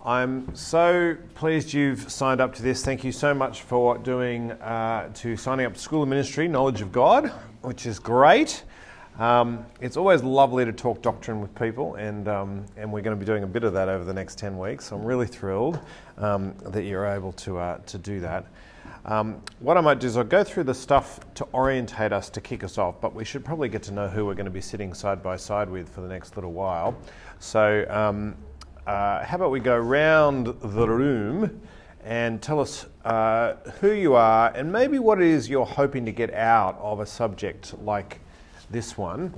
I'm so pleased you've signed up to this. Thank you so much for signing up to School of Ministry, Knowledge of God, which is great. It's always lovely to talk doctrine with people, and we're going to be doing a bit of that over the next 10 weeks. So I'm really thrilled that you're able to do that. What I might do is I'll go through the stuff to orientate us, to kick us off, but we should probably get to know who we're going to be sitting side by side with for the next little while. So how about we go round the room and tell us who you are and maybe what it is you're hoping to get out of a subject like this one.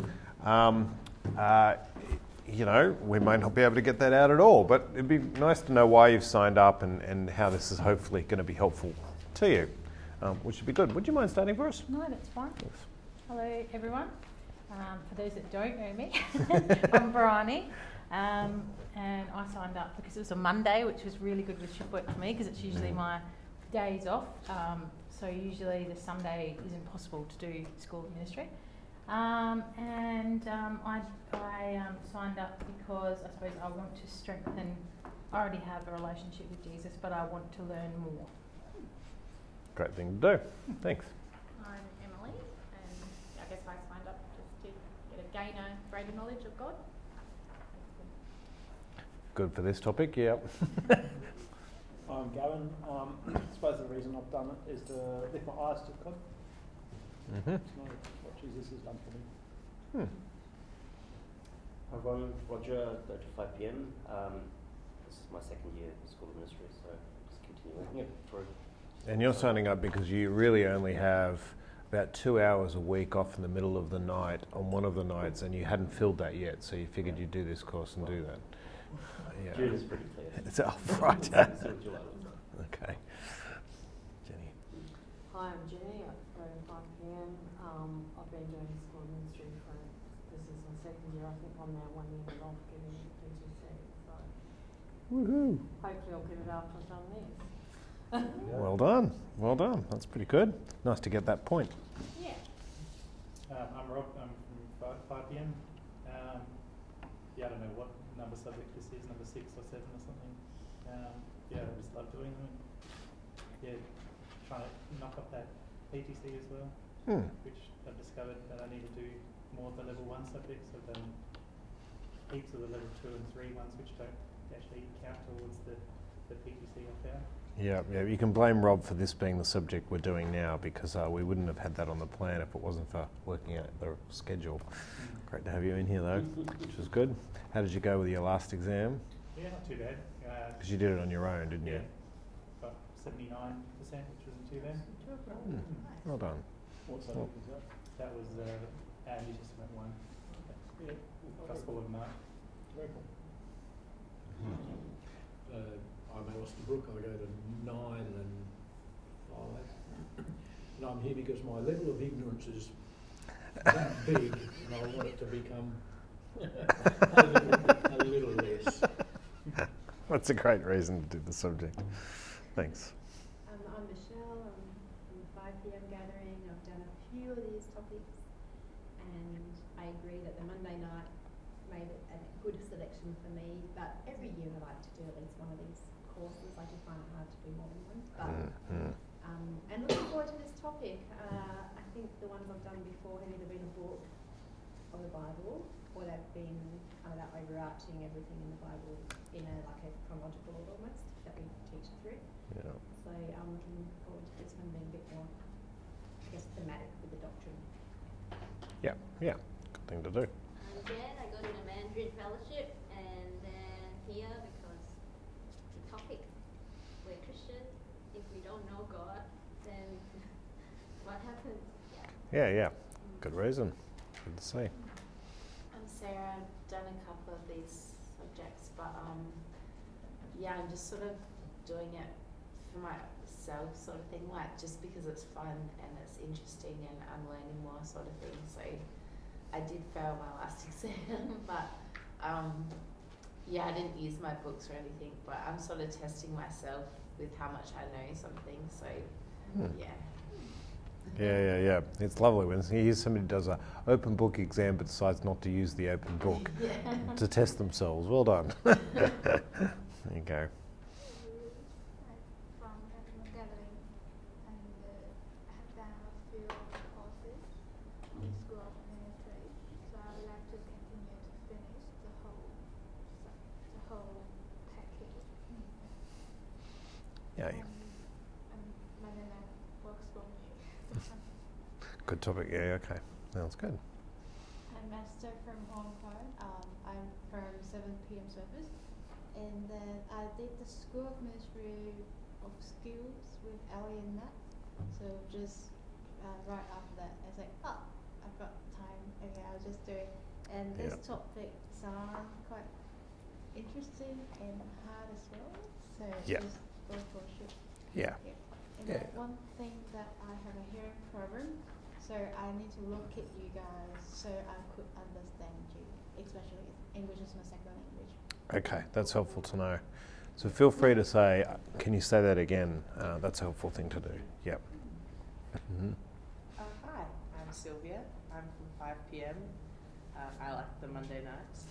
We might not be able to get that out at all, but it'd be nice to know why you've signed up and how this is hopefully going to be helpful to you, which would be good. Would you mind starting for us? No, that's fine. Thanks. Hello, everyone. For those that don't know me, I'm Bryony, and I signed up because it was a Monday, which was really good with shift work for me because it's usually my days off. So usually the Sunday is impossible to do School of Ministry. I signed up because I suppose I want to strengthen. I already have a relationship with Jesus, but I want to learn more. Great thing to do. Thanks. I'm Emily, and I guess I signed up just to gain a greater knowledge of God. Good for this topic, yeah. I'm Gavin. I suppose the reason I've done it is to lift my eyes to God. Mm-hmm. It's not what Jesus has done for me. I'm Roger, 5 p.m. This is my second year at School of Ministry, so just continuing through. And you're signing up because you really only have about 2 hours a week off in the middle of the night on one of the nights, and you hadn't filled that yet, so you figured you'd do this course and do that. Yeah. June is pretty clear. It's right. Okay. Jenny. Hi, I'm Jenny. I go to 5 p.m. I've been doing School of Ministry this is my second year. I think I'm now 1 year off getting PGC. So Woohoo. hopefully I'll give it after I've done this. Well done. Well done. That's pretty good. Nice to get that point. Yeah. I'm Rob. I'm from 5 p.m. I don't know what number subject this is, number 6 or 7 or something. I just love doing them. Trying to knock off that PTC as well, which I've discovered that I need to do more of the level 1 subjects. I've done heaps of the level 2 and 3 ones, which don't actually count towards the PTC I found. Yeah, you can blame Rob for this being the subject we're doing now because we wouldn't have had that on the plan if it wasn't for working out the schedule. Great to have you in here though, which was good. How did you go with your last exam? Yeah, not too bad. Because you did it on your own, didn't you? Got 79%, which wasn't too bad. Well done. What subject was that? That was New Testament 1. Yeah. Gospel of Mark. Very cool. I'm Alistair Brook. I go to 9 and 5. And I'm here because my level of ignorance is that big and I want it to become a little less. That's a great reason to do the subject. Thanks. I'm Michelle. I'm from the 5 p.m. gathering. I've done a few of these topics, and I agree that the Monday night made it a good selection for me. But every year I like to do at least one of these courses. I do find it hard to do more than one. But and looking forward to this topic. I think the ones I've done before have either been a book or the Bible, or they've been kind of that overarching everything in the Bible in a chronological order almost that we teach through. Yeah. So I'm looking forward to this one being a bit more, I guess, thematic with the doctrine. Yeah, good thing to do. I'm Jen. I go to the Mandarin Fellowship, and then here because the topic, we're Christian. If we don't know God, then what happens? Yeah. Good reason. Good to see. I'm Sarah. I've done a couple of these subjects, but I'm just sort of doing it for myself, sort of thing, just because it's fun and it's interesting and I'm learning more, sort of thing. So I did fail my last exam, but I didn't use my books or anything, but I'm sort of testing myself with how much I know something. So Yeah. It's lovely when you hear somebody does an open book exam but decides not to use the open book to test themselves. Well done. There you go. go. From having a gathering, and I have done a few courses in School of Ministry, so I would like to continue to finish the whole package. Yeah. And Monday night works for me. Good topic. Yeah. Okay. Sounds good. I'm Esther from Hong Kong. I'm from 7 p.m. service. And then I did the School of Ministry of Skills with Ellie and Matt. So just right after that, I was like, oh, I've got time. Okay, I'll just do it. And this topic sounds quite interesting and hard as well. So just go for it. Yeah. And then one thing that I have a hearing problem, so I need to look at you guys so I could understand you, especially English is my second language. Okay, that's helpful to know. So feel free to say, can you say that again? That's a helpful thing to do. Yep. Mm-hmm. Hi, I'm Sylvia. I'm from 5 p.m. I like the Monday nights.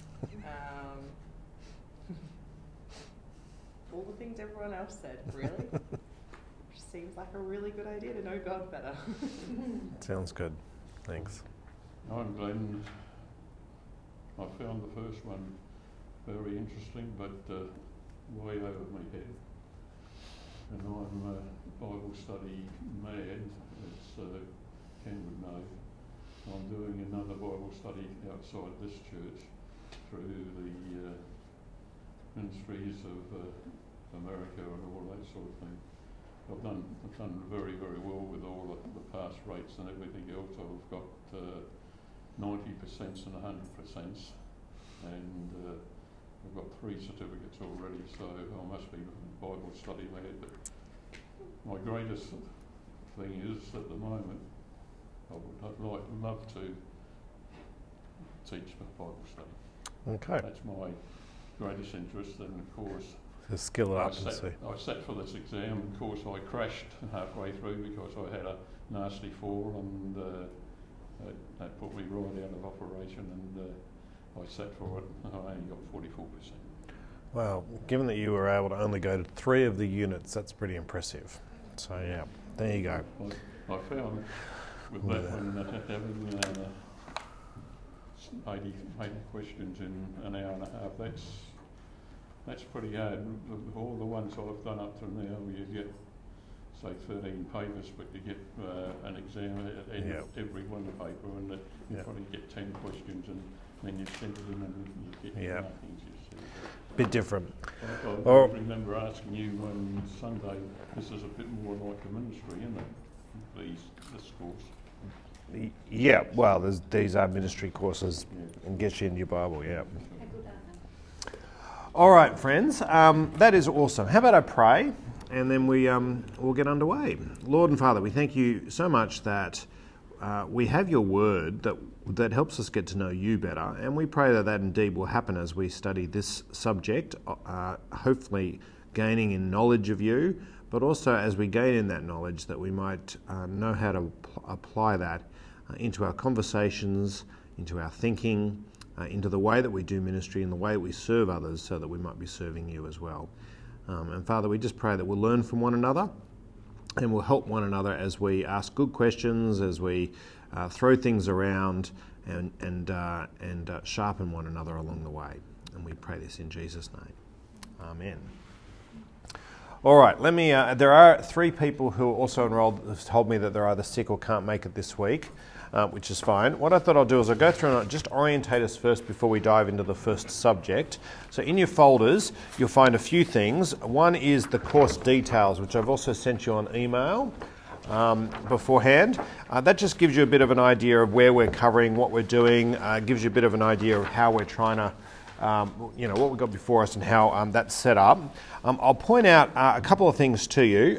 All the things everyone else said, really. Seems like a really good idea to know God better. Sounds good. Thanks. I'm Glenn. I found the first one very interesting, but way over my head. And I'm Bible study mad, as Ken would know. I'm doing another Bible study outside this church through the ministries of America and all that sort of thing. I've done very, very well with all the pass rates and everything else. I've got 90% and 100%, and I've got 3 certificates already, so I must be Bible study mad. But my greatest thing is, at the moment, I'd love to teach Bible study. Okay. That's my greatest interest, and of course, to skill up and see. I sat for this exam, and of course I crashed halfway through because I had a nasty fall, and that put me right out of operation, and I sat for it, and I only got 44%. Well, given that you were able to only go to 3 of the units, that's pretty impressive. So yeah, there you go. I found with that one, having 80 questions in an hour and a half, that's pretty hard. All the ones I've done up to now, you get, say, 13 papers, but you get an exam in every one paper, and you probably get 10 questions, and then you send it in and you get nothing. Bit different. I remember asking you one Sunday, this is a bit more like a ministry, isn't it? This course. Yeah, well, these are ministry courses and get you into your Bible, yeah. All right, friends, that is awesome. How about I pray, and then we'll get underway. Lord and Father, we thank you so much that we have your word that helps us get to know you better, and we pray that indeed will happen as we study this subject, hopefully gaining in knowledge of you, but also as we gain in that knowledge that we might know how to apply that into our conversations, into our thinking, into the way that we do ministry and the way that we serve others, so that we might be serving you as well. And Father, we just pray that we'll learn from one another and we'll help one another as we ask good questions, as we throw things around and sharpen one another along the way. And we pray this in Jesus' name. Amen. All right, let me. There are 3 people who are also enrolled who have told me that they're either sick or can't make it this week, which is fine. What I thought I'll do is I'll go through and just orientate us first before we dive into the first subject. So in your folders, you'll find a few things. One is the course details, which I've also sent you on email beforehand. That just gives you a bit of an idea of where we're covering, what we're doing, gives you a bit of an idea of how we're trying to what we've got before us and how that's set up. I'll point out a couple of things to you.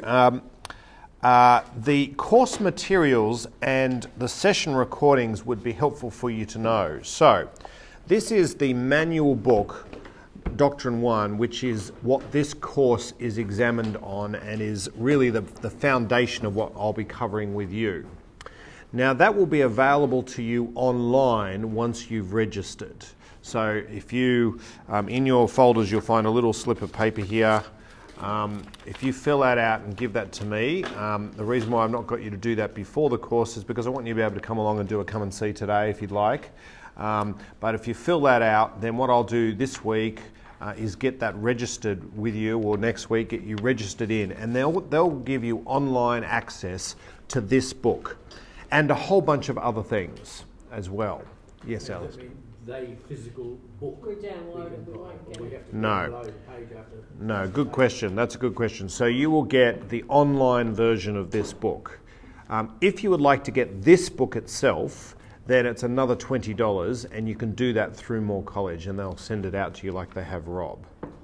The course materials and the session recordings would be helpful for you to know. So, this is the manual book, Doctrine 1, which is what this course is examined on and is really the foundation of what I'll be covering with you. Now, that will be available to you online once you've registered. So if you, in your folders, you'll find a little slip of paper here. If you fill that out and give that to me, the reason why I've not got you to do that before the course is because I want you to be able to come along and do a come and see today if you'd like. But if you fill that out, then what I'll do this week is get that registered with you, or next week get you registered in, and they'll give you online access to this book and a whole bunch of other things as well. Yes, Alice? They physical book. We download it, we won't get it. No. No, good question. That's a good question. So you will get the online version of this book. If you would like to get this book itself, then it's another $20, and you can do that through Moore College, and they'll send it out to you like they have Rob.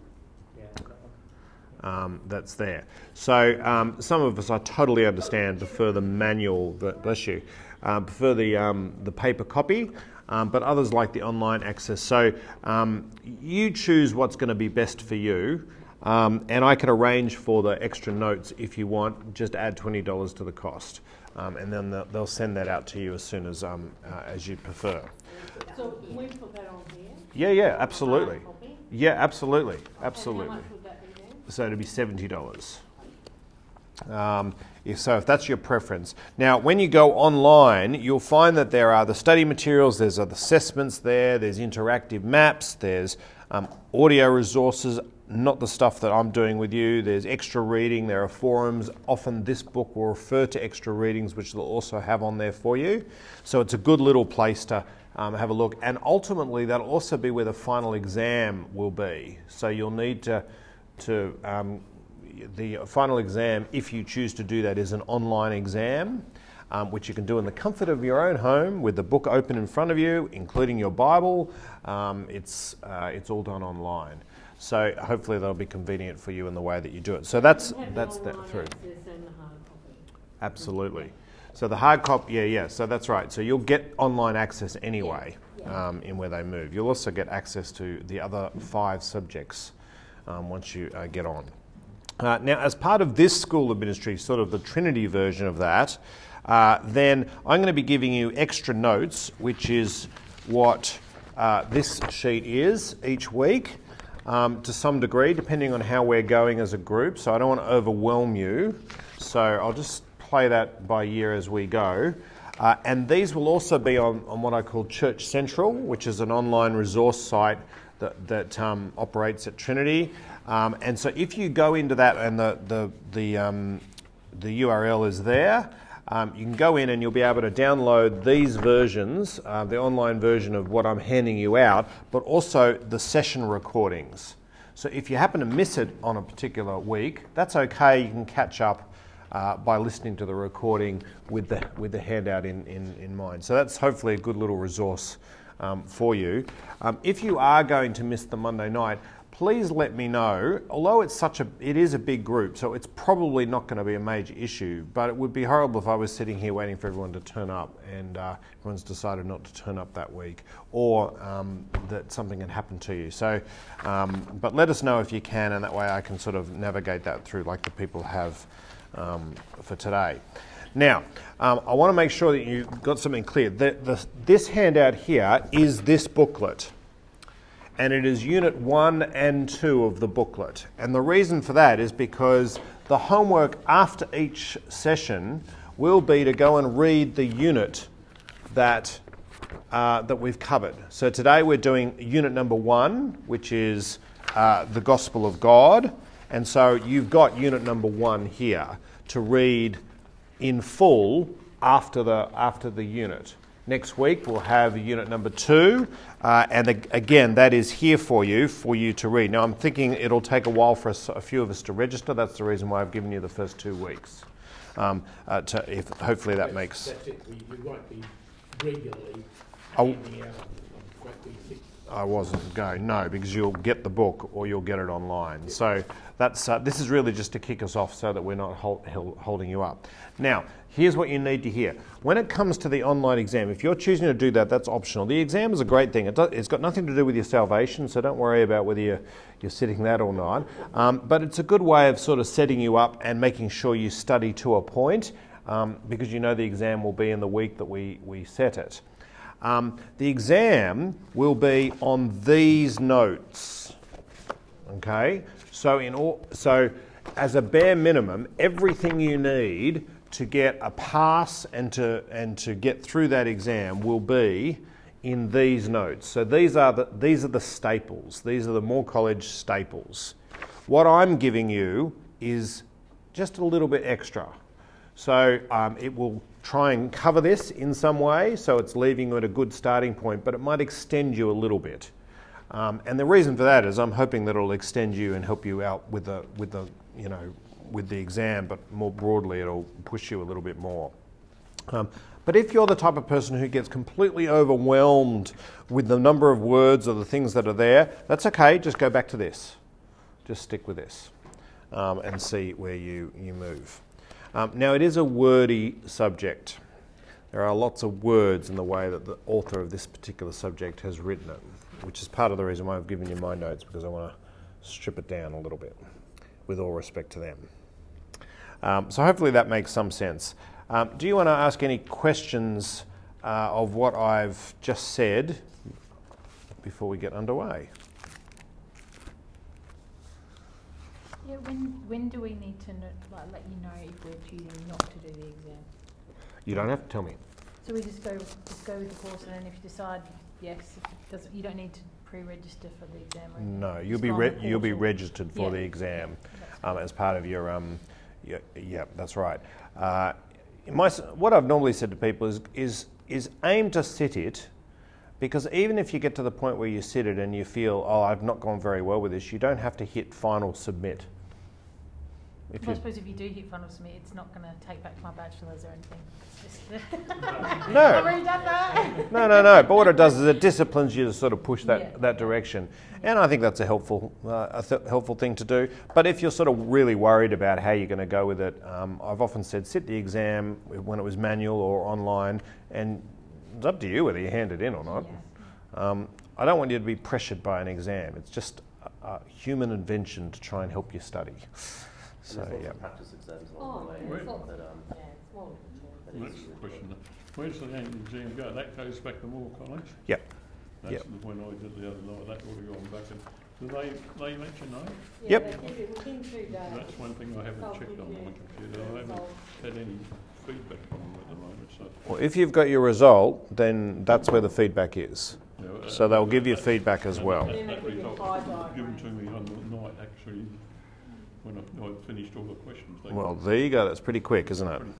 That's there. So some of us, I totally understand, prefer the manual, bless you, prefer the paper copy, but others like the online access. So you choose what's going to be best for you, and I can arrange for the extra notes if you want. Just add $20 to the cost, and then they'll send that out to you as soon as you prefer. So we put that on here? Yeah, absolutely. Yeah, absolutely. Absolutely. And how much would that be then? So it'd be $70. If that's your preference. Now, when you go online, you'll find that there are the study materials, there's the assessments there's interactive maps, there's audio resources, not the stuff that I'm doing with you, there's extra reading, there are forums. Often this book will refer to extra readings, which they'll also have on there for you. So it's a good little place to have a look. And ultimately, that'll also be where the final exam will be. So you'll need to the final exam, if you choose to do that, is an online exam, which you can do in the comfort of your own home with the book open in front of you, including your Bible. It's all done online. So hopefully that'll be convenient for you in the way that you do it. So that's that through. Absolutely. So the hard copy, yeah. So that's right. So you'll get online access anyway in where they move. You'll also get access to the other 5 subjects once you get on. Now, as part of this School of Ministry, sort of the Trinity version of that, then I'm going to be giving you extra notes, which is what this sheet is each week, to some degree, depending on how we're going as a group. So I don't want to overwhelm you. So I'll just play that by year as we go. And these will also be on what I call Church Central, which is an online resource site that operates at Trinity. And so if you go into that and the URL is there, you can go in and you'll be able to download these versions, the online version of what I'm handing you out, but also the session recordings. So if you happen to miss it on a particular week, that's okay. You can catch up by listening to the recording with the handout in mind. So that's hopefully a good little resource for you. If you are going to miss the Monday night, please let me know. Although it is a big group, so it's probably not going to be a major issue, but it would be horrible if I was sitting here waiting for everyone to turn up and everyone's decided not to turn up that week, or that something had happened to you. So, but let us know if you can, and that way I can sort of navigate that through like the people have for today. Now, I want to make sure that you've got something clear. This handout here is this booklet. And it is Unit 1 and 2 of the booklet. And the reason for that is because the homework after each session will be to go and read the unit that we've covered. So today we're doing Unit number 1, which is the Gospel of God. And so you've got Unit number 1 here to read in full after the unit. Next week we'll have Unit number 2, and again that is here for you to read. Now I'm thinking it'll take a while for a few of us to register. That's the reason why I've given you the first 2 weeks. Hopefully that makes. That's it. We won't be regularly handing out. I wasn't going, no, because you'll get the book or you'll get it online. So that's this is really just to kick us off so that we're not holding you up. Now, here's what you need to hear. When it comes to the online exam, if you're choosing to do that, that's optional. The exam is a great thing. It's got nothing to do with your salvation, so don't worry about whether you're sitting that or not. But it's a good way of sort of setting you up and making sure you study to a point, because you know the exam will be in the week that we set it. The exam will be on these notes. Okay? So as a bare minimum, everything you need to get a pass and to get through that exam will be in these notes. So these are the staples. These are the Moore College staples. What I'm giving you is just a little bit extra. So it will try and cover this in some way, so it's leaving you at a good starting point, but it might extend you a little bit. And the reason for that is I'm hoping that it'll extend you and help you out with the exam, but more broadly it'll push you a little bit more. But if you're the type of person who gets completely overwhelmed with the number of words or the things that are there, that's okay, just go back to this. Just stick with this and see where you move. Now it is a wordy subject. There are lots of words in the way that the author of this particular subject has written it, which is part of the reason why I've given you my notes, because I want to strip it down a little bit, with all respect to them. So hopefully that makes some sense. Do you want to ask any questions of what I've just said before we get underway? Yeah, when do we need to let you know if we're choosing not to do the exam? You don't have to tell me. So we just go with the course, and then if you decide yes, you don't need to pre-register for the exam. Or anything. No, you'll be registered for the exam as part of your yeah, that's right. What I've normally said to people is aim to sit it, because even if you get to the point where you sit it and you feel, oh, I've not gone very well with this, you don't have to hit final submit. I suppose if you do hit final submit, it's not going to take back my bachelor's or anything. It's just No. I've already done that. No. But what it does is it disciplines you to sort of push that direction, and I think that's a helpful thing to do. But if you're sort of really worried about how you're going to go with it, I've often said sit the exam when it was manual or online, and it's up to you whether you hand it in or not. Yeah. I don't want you to be pressured by an exam. It's just a human invention to try and help you study. So yeah. Practice exams along the way. Next question. Where's the annual exam go? That goes back to Moore College? Yep. That's when I did the other night. That would have gone back. Do they let you know? Yep. That's one thing I haven't checked on my computer. I haven't had any feedback from them at the moment. So. Well, if you've got your result, then that's where the feedback is. Yeah, so they'll give you feedback as well. That result was given to me on the night, actually, when I finished all the questions. Well, there you go. That's pretty quick, isn't it?